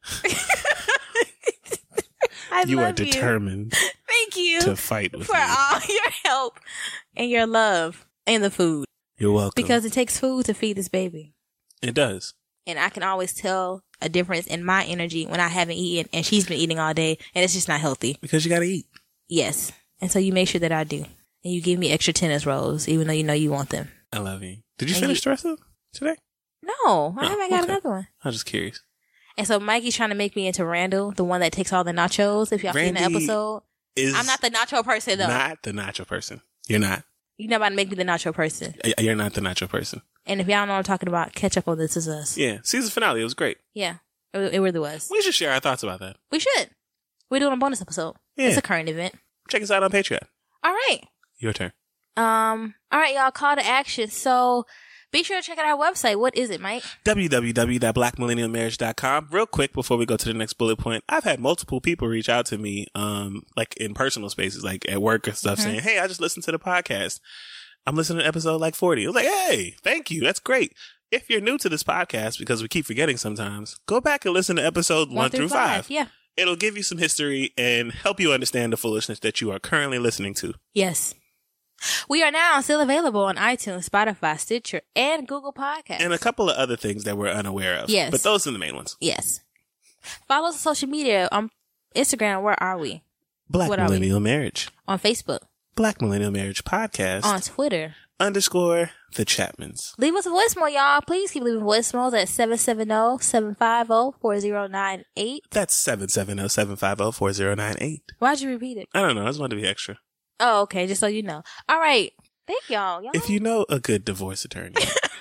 I You love are determined Thank you to fight with for me. all your help and your love and the food. You're welcome. Because it takes food to feed this baby. it does. And I can always tell a difference in my energy when I haven't eaten and she's been eating all day and it's just not healthy. Because you got to eat. Yes. And so you make sure that I do. And you give me extra tennis rolls even though you know you want them. I love you. Did you And finish you- the rest of them today? No, I Oh, haven't got okay. another one. I was just curious. And so Mikey's trying to make me into Randall, the one that takes all the nachos. If y'all seen the Randy episode. Is I'm not the nacho person though. not the nacho person. You're not. You're not about to make me the nacho person. Y- You're not the nacho person. And if y'all know what I'm talking about, catch up on This Is Us. Yeah. Season finale. It was great. Yeah. It, it really was. We should share our thoughts about that. We should. We're doing a bonus episode. Yeah. It's a current event. Check us out on Patreon. All right. Your turn. Um, all right, y'all, call to action. So Be sure to check out our website. What is it, Mike? w w w dot black millennial marriage dot com. Real quick before we go to the next bullet point, I've had multiple people reach out to me, um, like in personal spaces, like at work and stuff, mm-hmm. saying, hey, I just listened to the podcast. I'm listening to episode like forty. I was like, hey, thank you. That's great. If you're new to this podcast, because we keep forgetting sometimes, go back and listen to episode one, one through five. five. Yeah. It'll give you some history and help you understand the foolishness that you are currently listening to. Yes. We are now still available on iTunes, Spotify, Stitcher, and Google Podcasts. And a couple of other things that we're unaware of. Yes. But those are the main ones. Yes. Follow us on social media. On Instagram, where are we? Black what Millennial Marriage. On Facebook. Black Millennial Marriage Podcast. On Twitter. Underscore The Chapmans. Leave us a voicemail, y'all. Please keep leaving voicemails at seven seven zero, seven five zero, four zero nine eight. That's seven seven zero, seven five zero, four zero nine eight. Why'd you repeat it? I don't know. I just wanted to be extra. Oh, okay. Just so you know. All right. Thank y'all. y'all. If you know a good divorce attorney,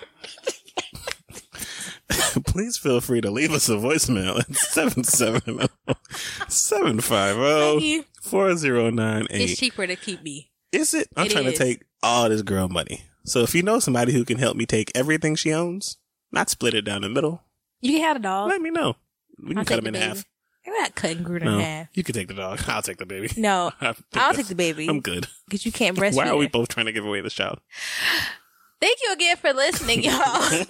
please feel free to leave us a voicemail at seven seven zero, seven five zero, four zero nine eight. It's cheaper to keep me. Is it? I'm it trying is. to take all this girl money. So if you know somebody who can help me take everything she owns, not split it down the middle, you can have a dog. let me know. We can I'll cut him the in baby. half. We're not cutting Groot No, in half. you can take the dog. I'll take the baby. No, I'll take the baby. I'm good. Because you can't breastfeed. Why are we it. both trying to give away this child? Thank you again for listening, y'all.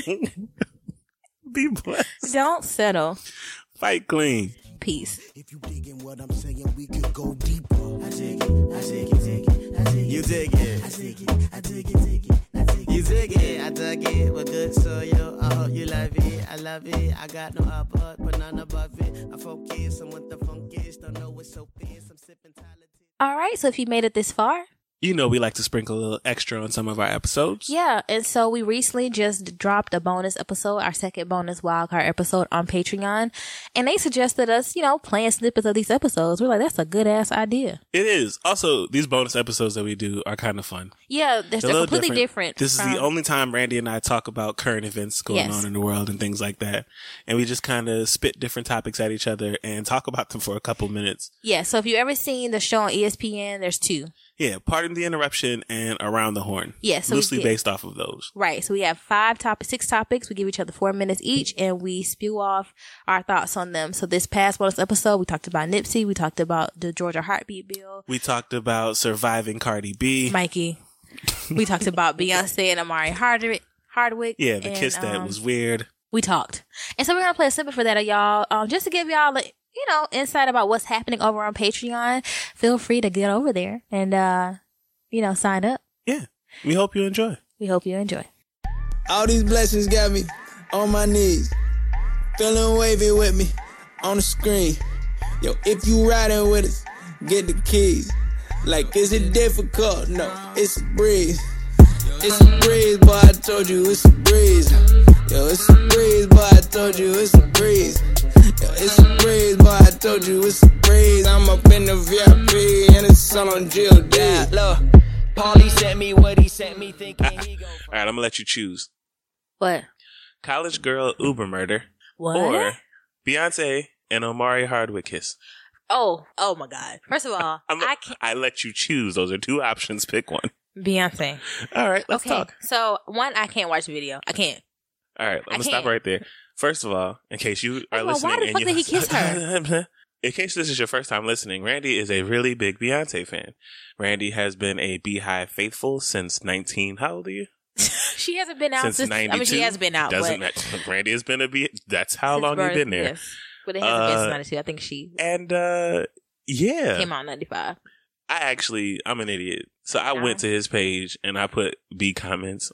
Be blessed. Don't settle. Fight clean. Peace. If you digging what I'm saying, we could go deeper. I dig it, I dig it, dig it, I dig it. You dig it. I dig it, I dig it, dig it, I dig it. You dig it, I dug it. We're good, so yo, I hope you love it. I love it. I got no upper, but none above it. I focus on what the funk is. Don't know what's so fierce. I'm sipping Tyler. All right, so if you made it this far, You know we like to sprinkle a little extra on some of our episodes. yeah, and so we recently just dropped a bonus episode, our second bonus wildcard episode on Patreon, and they suggested us, you know, playing snippets of these episodes. We're like, that's a good ass idea. It is. Also, these bonus episodes that we do are kind of fun. Yeah, they're, They're they're a little completely different. This from- is the only time Randy and I talk about current events going Yes. on in the world and things like that. And we just kind of spit different topics at each other and talk about them for a couple minutes. Yeah, so if you've ever seen the show on E S P N, there's two. Yeah, Pardon the Interruption and Around the Horn. Yeah, so we loosely did- based off of those. Right. So we have five topics, six topics. We give each other four minutes each and we spew off our thoughts on them. So this past bonus episode, we talked about Nipsey. We talked about the Georgia Heartbeat Bill. We talked about surviving Cardi B. Mikey. We talked about Beyonce and Amari Hardwick. Hardwick Yeah, the and, kiss that um, was weird. We talked. And so we're going to play a snippet for that, y'all. Um, just to give y'all, like, you know, insight about what's happening over on Patreon. Feel free to get over there and, uh, you know, sign up. Yeah. We hope you enjoy. We hope you enjoy. All these blessings got me on my knees, feeling wavy with me on the screen. Yo, if you riding with us, get the keys. Like, is it difficult? No, it's a breeze. It's a breeze, boy, I told you it's a breeze. Yo, it's a breeze, boy, I told you it's a breeze. Yo, it's a breeze, boy, I told you it's a breeze. I'm up in the V I P and it's all on Jill D. Look, Paulie sent me what he sent me thinking he go. All right, I'm going to let you choose. What? College Girl Uber Murder What? or Beyonce and Omari Hardwick kiss. Oh, oh my God. First of all, I'm, I can't. I let you choose. Those are two options. Pick one. Beyonce. All right, let's Okay. talk. So, one, I can't watch the video. I can't. All right, I'm I going to stop can't. right there. First of all, in case you are First of all, listening. why the and fuck you- did he kiss her? In case this is your first time listening, Randy is a really big Beyonce fan. Randy has been a Beehive faithful since nineteen. How old are you? She hasn't been out Since since. ninety-two. I mean, she has been out. Doesn't but matter. Randy has been a Bee. That's how since long birth, you've been there. Yes. But it hasn't been Uh, since ninety-two. I think she And uh, yeah, came out in ninety-five. I actually, I'm an idiot. So I No. went to his page and I put B comments.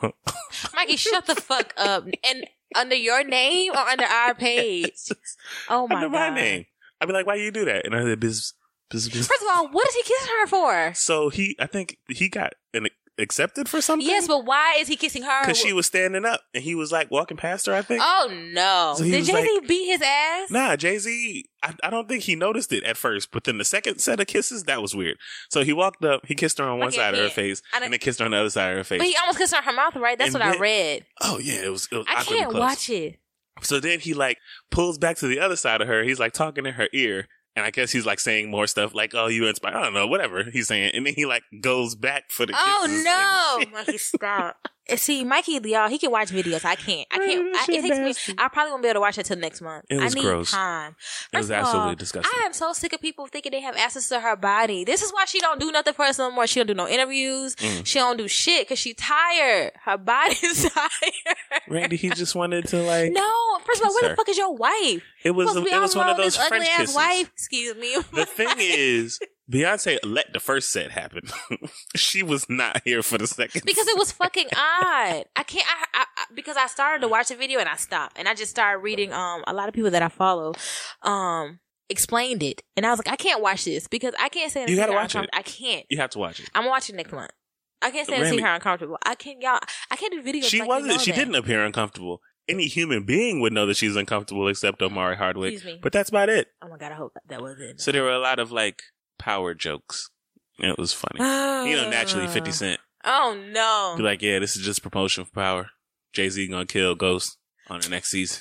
Mikey, shut the fuck up. And under your name or under our page? Oh my Under God. my name. I'd be like, why you do that? And I said, biz, biz, biz. First of all, what is he kissing her for? So he, I think he got an accepted for something. Yes, but why is he kissing her? Because she was standing up and he was like walking past her, I think. Oh no! So he Did was Jay Z like- beat his ass? Nah, Jay-Z, I, I don't think he noticed it at first, but then the second set of kisses, that was weird. So he walked up, he kissed her on one Okay, side of her yeah. face, I don't- and then kissed her on the other side of her face. But he almost kissed her on her mouth, right? That's And what I then- read. Oh yeah, it was, it was I awkwardly can't close. watch it. So then he like pulls back to the other side of her. He's like talking in her ear. And I guess he's like saying more stuff like, oh, you inspired. I don't know, whatever he's saying. And then he like goes back for the kisses. Oh no! Mikey, stop. See, Mikey, y'all, he can watch videos. I can't. I can't. I, it takes me. I probably won't be able to watch it till next month. It was I need gross. time. It First was of absolutely all, disgusting. I am so sick of people thinking they have access to her body. This is why she don't do nothing for us no more. She don't do no interviews. Mm. She don't do shit because she tired. Her body is tired. Randy, he just wanted to like. No, first of all, where the fuck is your wife? It was. A, it was one of those this French ugly kisses. Ass wife. Excuse me. The thing is, Beyonce let the first set happen. She was not here for the second because set. It was fucking odd. I can't. I, I, I because I started to watch the video and I stopped and I just started reading. Um, a lot of people that I follow, um, explained it and I was like, I can't watch this because I can't say. You gotta watch it. I can't. You have to watch it. I'm watching next month. I can't stand to see her uncomfortable. I can't, y'all. I can't do videos. She like wasn't. You know she that. didn't appear uncomfortable. Any human being would know that she's uncomfortable except Omari Hardwick. Excuse me. But that's about it. Oh my god! I hope that was it. So there were a lot of like power jokes. It was funny. You know, naturally, fifty Cent. Oh no! Be like, yeah, this is just promotion for power. Jay-Z gonna kill Ghost on the next season.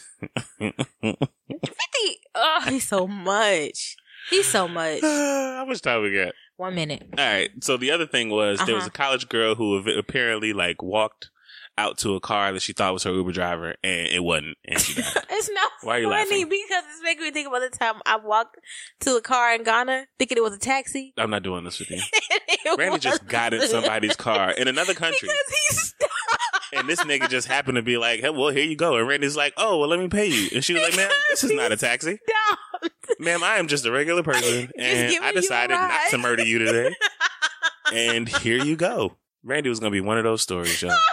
fifty. Oh, he's so much. He's so much. How much time we got? One minute. All right. So the other thing was uh-huh. there was a college girl who apparently like walked out to a car that she thought was her Uber driver, and it wasn't, and she died. It's not Why are you funny laughing? Because it's making me think about the time I walked to a car in Ghana thinking it was a taxi. I'm not doing this with you. Randy just got in somebody's car in another country. Because he stopped. And this nigga just happened to be like, hey, well, here you go. And Randy's like, oh, well, let me pay you. And she was like, ma'am, this is not a taxi. No. Ma'am, I am just a regular person, and I decided not to murder you today. And here you go. Randy was going to be one of those stories, y'all.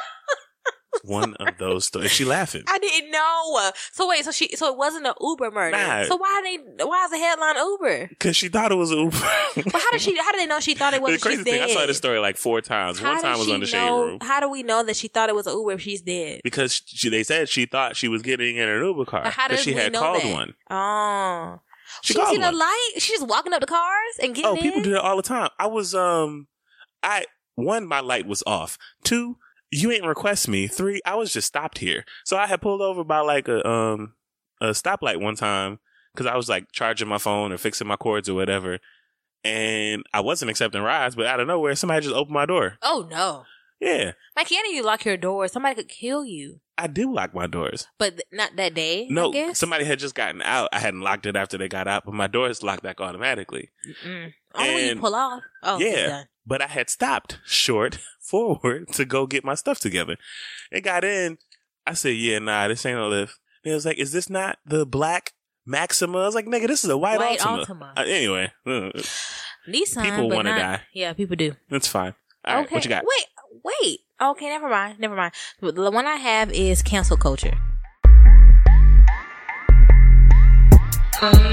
One of those stories. She laughing. I didn't know. So wait, so she, so it wasn't an Uber murder. Nah. So why they, why is the headline Uber? Because she thought it was Uber. But how did she? How did they know she thought it was? The crazy thing, I saw this story like four times. How One time was on the Shade know, Room. How do we know that she thought it was an Uber if she's dead? Because she, they said she thought she was getting in an Uber car. But how did she we had know called that? one. Oh, She she's called in one. a light. She's just walking up the cars and getting Oh, in. people do that all the time. I was um, I one my light was off. Two. You ain't request me. Three, I was just stopped here. So I had pulled over by like a um a stoplight one time because I was like charging my phone or fixing my cords or whatever. And I wasn't accepting rides, but out of nowhere, somebody just opened my door. Oh, no. Yeah. Like, can't you lock your door? Somebody could kill you. I do lock my doors. But th- not that day, No, I guess? somebody had just gotten out. I hadn't locked it after they got out, but my door is locked back automatically. Mm-mm. Only when you And- pull off. Oh, it's Yeah. done. But I had stopped short forward to go get my stuff together. And got in. I said, yeah, nah, this ain't a lift. And it was like, is this not the black Maxima? I was like, nigga, this is a white, White Altima. Altima. Uh, anyway. uh, Nissan, People but wanna not- die. Yeah, people do. That's fine. All right, Okay. what you got? Wait, wait. Okay, never mind. Never mind. The one I have is cancel culture. Um,